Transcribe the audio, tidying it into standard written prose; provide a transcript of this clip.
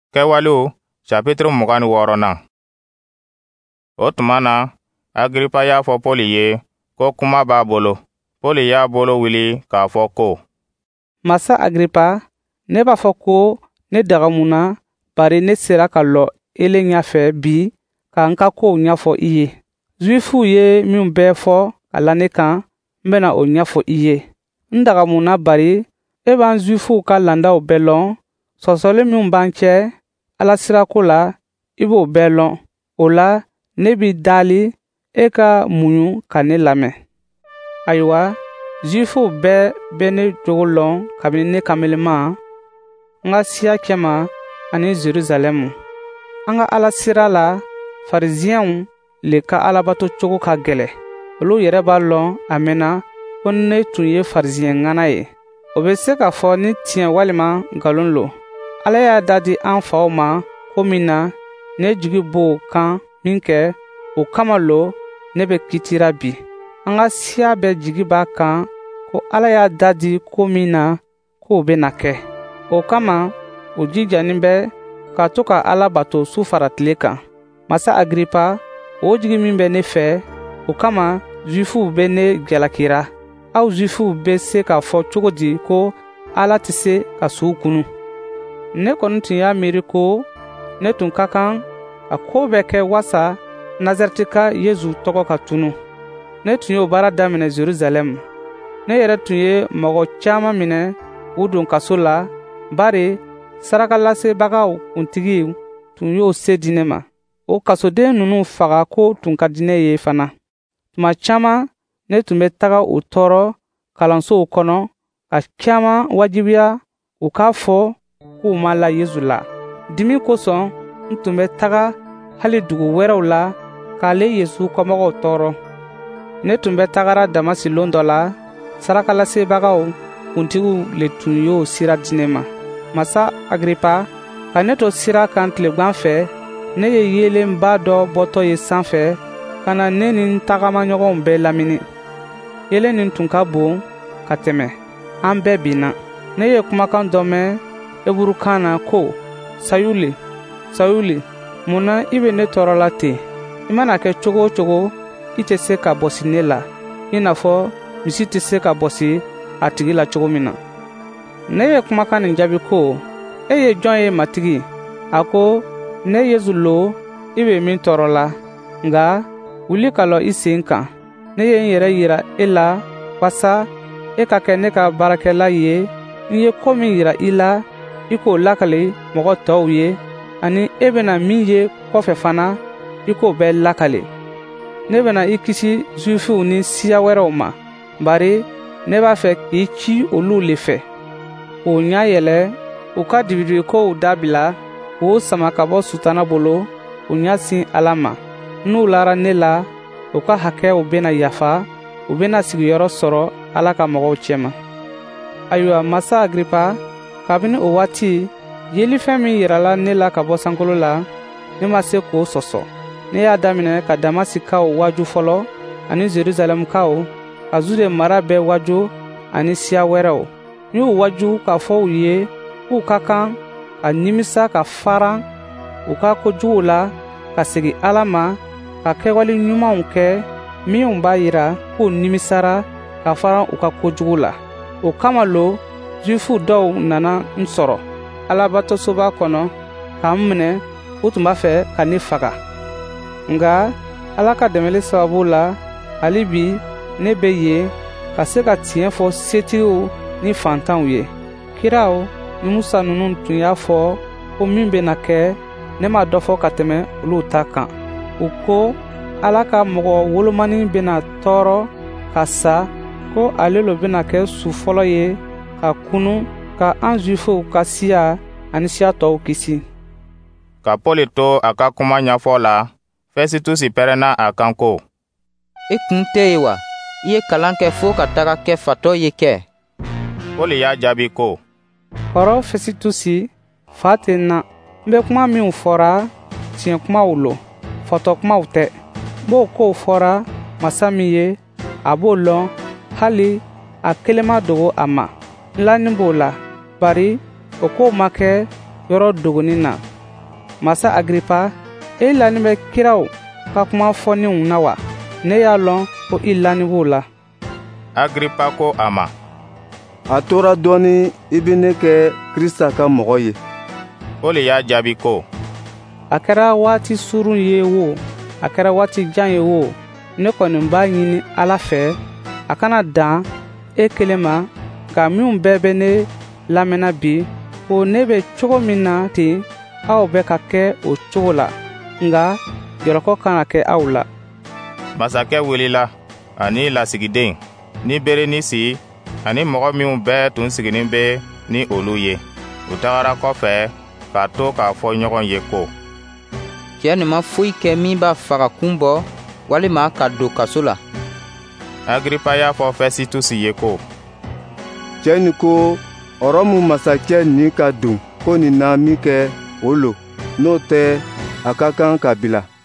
Kɛwalew chapitre 26. O tuma na Agripa y'a fɔ Pɔli ye ko kuma b'a bolo. Pɔli y'a bolo wili k'a fɔ ko: Masa Agripa, ne b'a fɔ ko ne dagamuna bari ne sera ka lɔ ele ɲafɛ bi ka n ka kow ɲafɔ i ye. Juifu ye min bɛɛ fɔ ka la ne kan, n bena o ɲafɔ i ye. N dagamuna bari e b'an Juifuw ka landaw bɛɛ lɔn, sɔsɔli min b'an cɛ Alasirako la i b'o bɛɛ lɔn. O la ne b'i dali e ka muɲu ka ne lamɛn. Ayiwa, Juifuw bɛɛ bɛ ne jogo lɔn kabini ne kamelema, n ka siya cɛma ani Jerusalɛmu. An ka Alasira la, Fariziyɛnw le ka alabato cogo ka gɛlɛ. Olu yɛrɛ b'a lɔn a mɛnna ko ne tun ye Fariziyɛn ŋana ye. O bɛ se ka fɔ ni tiɲɛ walima nkalon lo. Ala y'a da di an faw ma ko min na ne jigi b'o kan min kɛ, o kama lo ne bɛ kitira bi. An ka siya bɛɛ jigi b'a kan ko Ala y'a da di ko min na k'o bena kɛ. O kama o jijanin bɛ ka to ka Ala bato su fara tile kan. Masa Agripa, o jigi min bɛ ne fɛ, o kama Juifuw bɛ ne jalakira. Aw Juifuw bɛ se k'a fɔ cogo di ko Ala tɛ se ka suw kunu? Ne kɔni tun y'a miiri ko ne tun ka kan ka ko bɛɛ kɛ wasa Nazareti ka Yezu tɔgɔ ka tunu. Ne tun y'o baara daminɛ Jerusalɛmu. Ne yɛrɛ tun ye mɔgɔ caaman minɛ k'u don kaso la, bari sarakalasebagaw kuntigiw tun y'o se di ne ma. O kasoden ninnu faga ko tun ka di ne ye fana. Tuma caaman ne tun bɛ taga u tɔɔrɔ kalansow kɔnɔ ka caaman wajibiya u k'a fɔ k'u ma la Yezu la. Dimi kosɔn n tun bɛ taga hali dugu wɛrɛw la k'ale Yezu kɔmɔgɔw tɔɔrɔ. Ne tun bɛ tagara Damasi lon dɔ la, sarakalasebagaw kuntigiw le tun y'o sira di ne ma. Masa Agripa, ka ne to sira kan tilegwan fɛ, ne ye yelenba dɔ bɔtɔ ye sanfɛ ka na ne ni n tagamaɲɔgɔnw bɛɛ lamini. Yelen nin tun ka bon ka tɛmɛ, an bɛɛ binna. Ne ye kumakan dɔ mɛn Eburukan na ko: Sayuli, Sayuli, mun na i bɛ ne tɔɔrɔla ten? I mana kɛ cogo o cogo, i tɛ se ka bɔsi ne la, i n'a fɔ misi tɛ se ka bɔsi a tigi la cogo min na. Ne ye kumakan nin jaabi ko: E ye jɔn ye matigi? A ko: Ne Yezu lo, i bɛ min tɔɔrɔ la. Nka wuli ka lɔ i sen kan. Ne ye n yɛrɛ yira e la walasa e ka kɛ ne ka baarakɛla ye. N ye ko min yira i la, i k'o lakali mɔgɔ tɔw ye, ani e bena min ye kɔfɛ fana, i k'o bɛɛ lakali. Ne bena i kisi Juifuw ni siya wɛrɛw ma, bari ne b'a fɛ k'i ci olu le fɛ. K'o ɲa yɛlɛ, u ka dibidibikow dabila, k'o sama ka bɔ Sutana bolo, u ɲasin Ala ma. N'u lara ne la, u ka hakɛw bena yafa, u bena sigiyɔrɔ sɔrɔ Ala ka mɔgɔw cɛma. Ayiwa, Masa Agripa, kabini o waati, yelifɛn min yirala ne la ka bɔ sankolo la, ne ma se k'o sɔsɔ. Ne y'a daminɛ ka Damasikaw waju fɔlɔ, ani Jerusalɛmukaw, ka Zude mara bɛɛ waju ani siya wɛrɛw. N y'u waju k'a fɔ u ye k'u ka kan ka nimisa ka faran u ka kojuguw la, ka segi Ala ma, ka kɛwale ɲumanw kɛ minw b'a yira k'u nimisara ka faran u ka kojugu la. O kama lo, Juifu dɔw nana n sɔrɔ Alabatosoba kɔnɔ ka n minɛ, u tun b'a fɛ ka ne faga. Nga Ala ka dɛmɛli sababu la, hali bi ne bɛ yen ka se ka tiɲɛ fɔ setigiw ni fantanw ye. Kiraw ni Musa ninnu tun y'a fɔ ko min bena kɛ, ne ma dɔ fɔ ka tɛmɛ olu ta kan. U ko Ala ka mɔgɔ wolomani bena tɔɔrɔ ka sa, ko ale lo bena kɛ su fɔlɔ ye ka kunu ka an Juifuw ka siya ani siya tɔw kisi. Ka Pɔli to a ka kuma ɲafɔ la, Fɛsitusi pɛrɛnna a kan ko: I kun tɛ yen wa? I ye kalan kɛ fo ka taga kɛ fatɔ ye kɛ? Pɔli y'a jaabi ko: Kɔrɔ Fɛsitusi, fa tɛ n na. N bɛ kuma minw fɔra, tiɲɛ kumaw lo, fɔtɔ kumaw tɛ. N b'o kow fɔra masa min ye, a b'o lɔn, hali a kelen ma dogo a ma. N lanin b'o la, bari o kow ma kɛ yɔrɔ dogonin na. Masa Agripa, e lani bɛ kiraw ka kuma fɔniw na wa? Ne y'a lɔn ko i lani b'o la. Agripa ko a ma, a tora dɔɔni i bɛ ne kɛ Krista ka mɔgɔ ye. Pɔli y'a jaabi ko, a kɛra waati surun ye wo, a kɛra waati jan ye wo, ne kɔni b'a ɲini Ala fɛ a kana dan e kelen ma, nka minw bɛɛ bɛ ne lamɛnna bi, ko ne bɛ cogo min na ten aw bɛ ka kɛ o cogo la, nka jɔrɔkɔ kana kɛ aw la. Masakɛ welila ani lasigiden ni Berenisi ani mɔgɔ minw bɛɛ tun siginin bɛ ni olu ye. U tagara kɔfɛ k'a to k'a fɔ ɲɔgɔn ye ko, cɛ nin ma foyi kɛ min b'a faga kun bɔ walima ka don kaso la. Agripa y'a fɔ Fɛsitusi ye ko, cɛ nin ko Rɔmu masakɛ nin ka don ko nin na min kɛ o lo, n'o tɛ a ka kan ka bila.